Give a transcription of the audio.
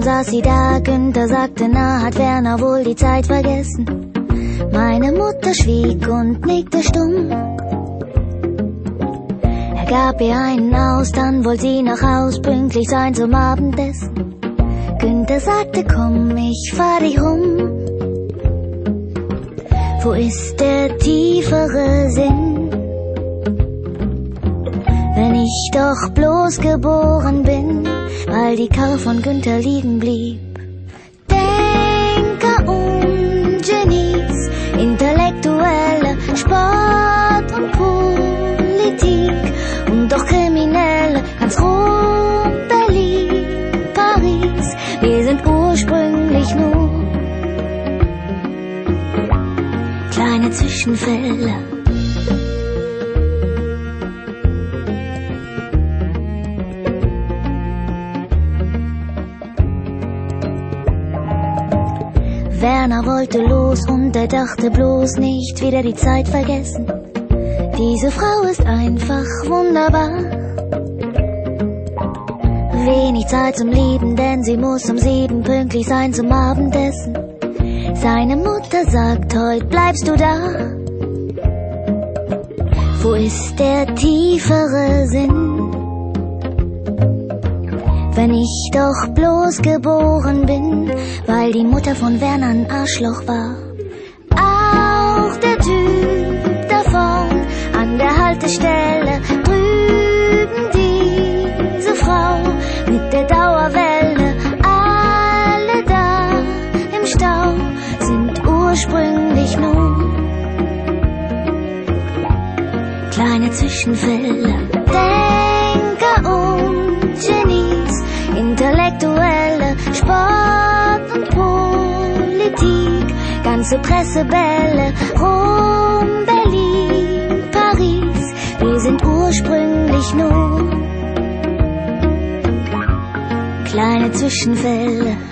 Schon saß sie da, Günther sagte, na, hat Werner wohl die Zeit vergessen? Meine Mutter schwieg und nickte stumm. Er gab ihr einen aus, dann wollte sie nach Haus pünktlich sein zum Abendessen. Günther sagte, komm, ich fahr dich rum. Wo ist der tiefere Sinn? Wenn ich doch bloß geboren bin, weil die Karre von Günther liegen blieb. Denker und Genies, Intellektuelle, Sport und Politik und doch Kriminelle, ganz Rom, Berlin, Paris, wir sind ursprünglich nur kleine Zwischenfälle. Werner wollte los und er dachte bloß nicht wieder die Zeit vergessen. Diese Frau ist einfach wunderbar. Wenig Zeit zum Lieben, denn sie muss um 7 pünktlich sein zum Abendessen. Seine Mutter sagt, heute bleibst du da. Wo ist der tiefere Sinn? Wenn ich doch bloß geboren bin, weil die Mutter von Werner ein Arschloch war. Auch der Typ da vorn an der Haltestelle, drüben diese Frau mit der Dauerwelle, alle da im Stau sind ursprünglich nur kleine Zwischenfälle. Denker und Genies, Intellektuelle, Sport und Politik, ganze Pressebälle, Rom, Berlin, Paris, wir sind ursprünglich nur kleine Zwischenfälle.